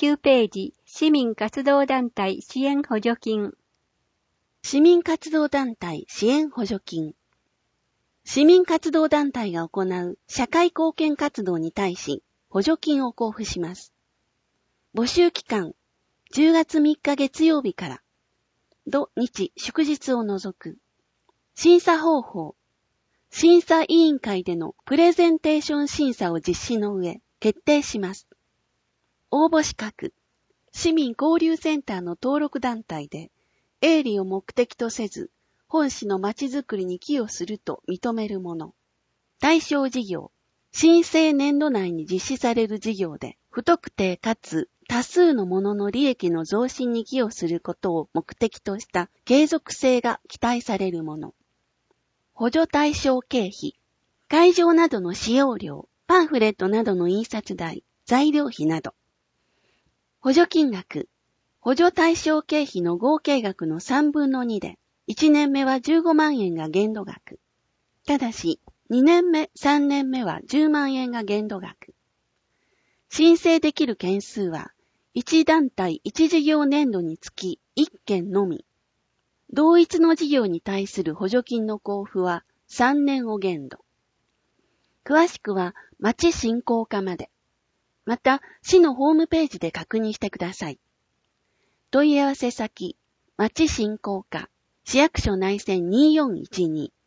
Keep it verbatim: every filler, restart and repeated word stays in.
きゅうページ、市民活動団体支援補助金。 市民活動団体支援補助金。市民活動団体が行う社会貢献活動に対し補助金を交付します。募集期間、じゅうがつみっか月曜日から、土日祝日を除く。審査方法。審査委員会でのプレゼンテーション審査を実施の上、決定します。応募資格。市民交流センターの登録団体で、営利を目的とせず、本市のまちづくりに寄与すると認めるもの。対象事業。申請年度内に実施される事業で、不特定かつ多数のものの利益の増進に寄与することを目的とした継続性が期待されるもの。補助対象経費。会場などの使用料、パンフレットなどの印刷代、材料費など。補助金額。補助対象経費の合計額のさんぶんのにで、いちねんめはじゅうごまんえんが限度額。ただし、にねんめ、さんねんめはじゅうまんえんが限度額。申請できる件数は、いち団体いち事業年度につきいっけんのみ。同一の事業に対する補助金の交付はさんねんを限度。詳しくは、町振興課まで。また、市のホームページで確認してください。問い合わせ先、町振興課、市役所内線にーよんいちに。